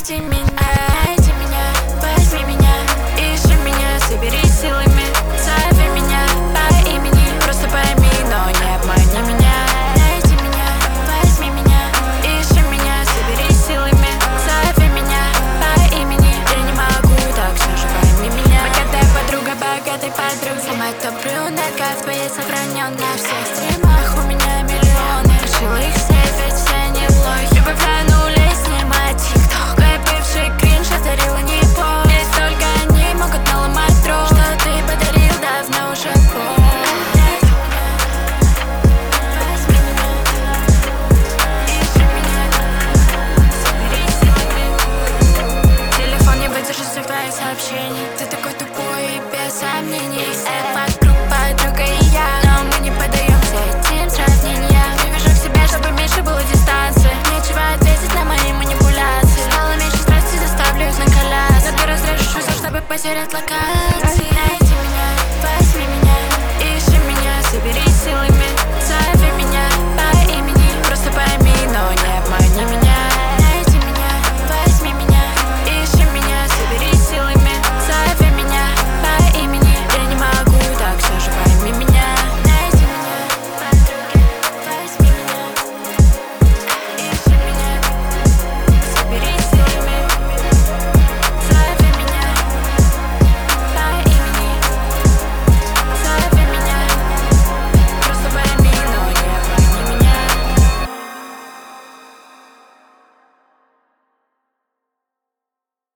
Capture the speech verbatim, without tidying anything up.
найди меня, найди меня, возьми меня, ищи меня, соберись силами, зови меня по имени, просто пойми, но не обмани меня. Найди меня, возьми меня, ищи меня, соберись силами, зови меня по имени. Я не могу, так все же пойми меня. Богатая подруга, богатой подруги, самая топ брюнетка в твоей сохранен на всех стримах. У меня миллионы, решила их сейф, ведь все они лохи. Прибавляю нулей, снимать тикток. Твой бывший кринж одарила не пол. Ведь только они могут наломать дров. Что ты подарил, давно уже пол. Сообщений. Ты такой тупой и без сомнений. Это группа, подруга и я, но мы не поддаемся этим сравнениям. Привяжу к себе, чтобы меньше было дистанции. Нечего ответить на мои манипуляции. Стало меньше страсти, заставлю их на коляске. Но ты разрешишь все, чтобы потерять локацию.